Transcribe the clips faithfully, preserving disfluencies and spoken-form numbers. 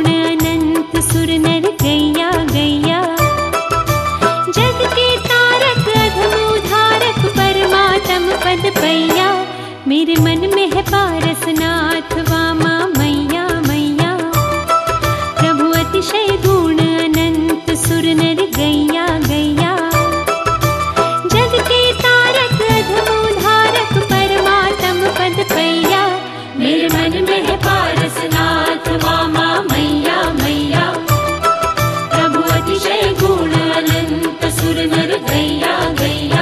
गुण अनंत सुर नर गैया गैया। जग के तारक अधम उधारक परमात्म पद पैया। मेरे मन में है पारसनाथ वामा मैया मैया। प्रभु अतिशय गुण अनंत सुर नर गैया गैया। जग के तारक अधम उधारक परमात्म पद पैया। मेरे मन में है पारसनाथ वामा मैया मैया। प्रभु अतिशय गुण अनंत सुर नर गैया गैया।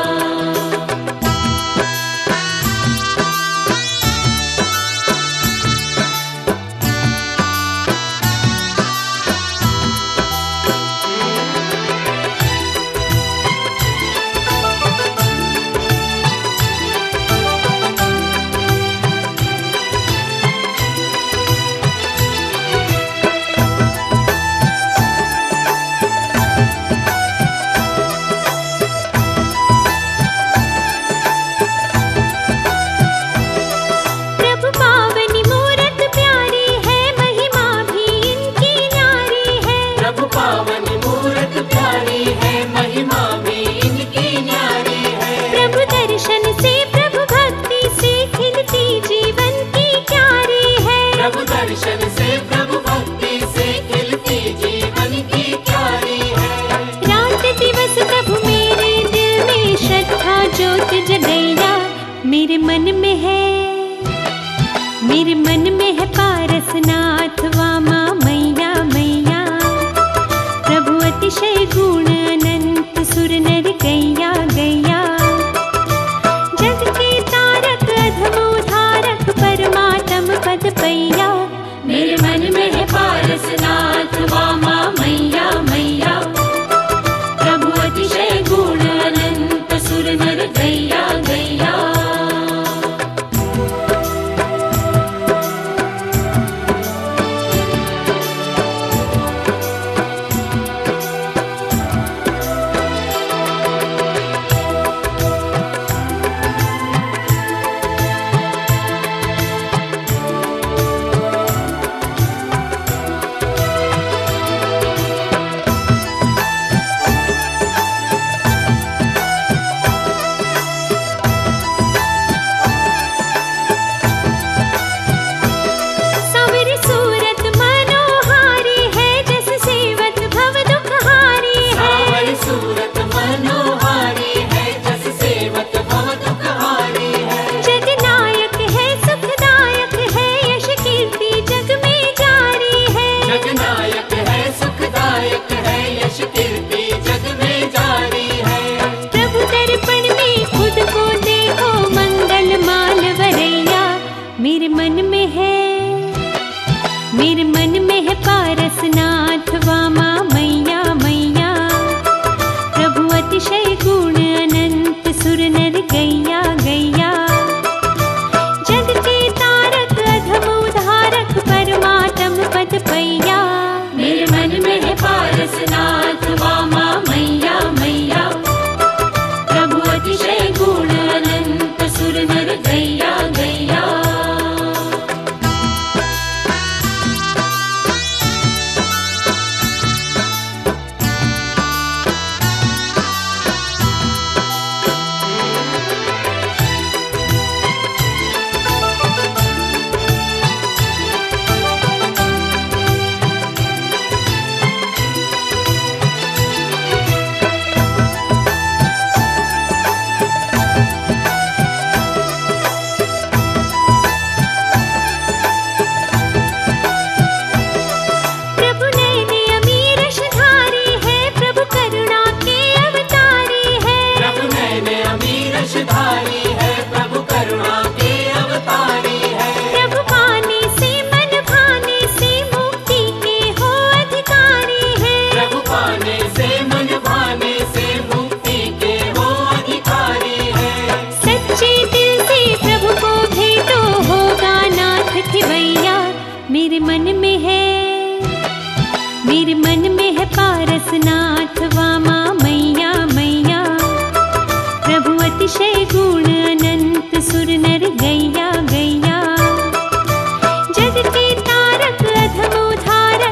मेरे मन में है मेरे मन में है पारसनाथ वामा मैया मैया। प्रभु अतिशय गुण अनंत सुर नर गैया गैया। जग के तारक अधम उधारक परमात्म पद पैया। मेरे मन में है पारसनाथ वामा मैया मैया। प्रभु अतिशय गुण अनंत सुर नर गैया गैया। मेरे मन में है मेरे मन में है पारसनाथ वामा मैया मैया। प्रभु अतिशय गुण अनंत सुर नर गैया गैया। जग के तारक अधम उधारक परमात्म पद पैया। मेरे मन में है पारसनाथ वामा मैया मैया। प्रभु अतिशय गुण अनंत सुर नर गैया गैया। मेरे मन में है मेरे मन में है पारसनाथ वामा मैया मैया। प्रभु अतिशय गुण अनंत सुर नर गैया गैया। जग के तारक अधम उधार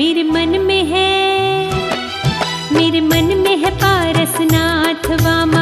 मेरे मन में है, मेरे मन में है पारसनाथ वामा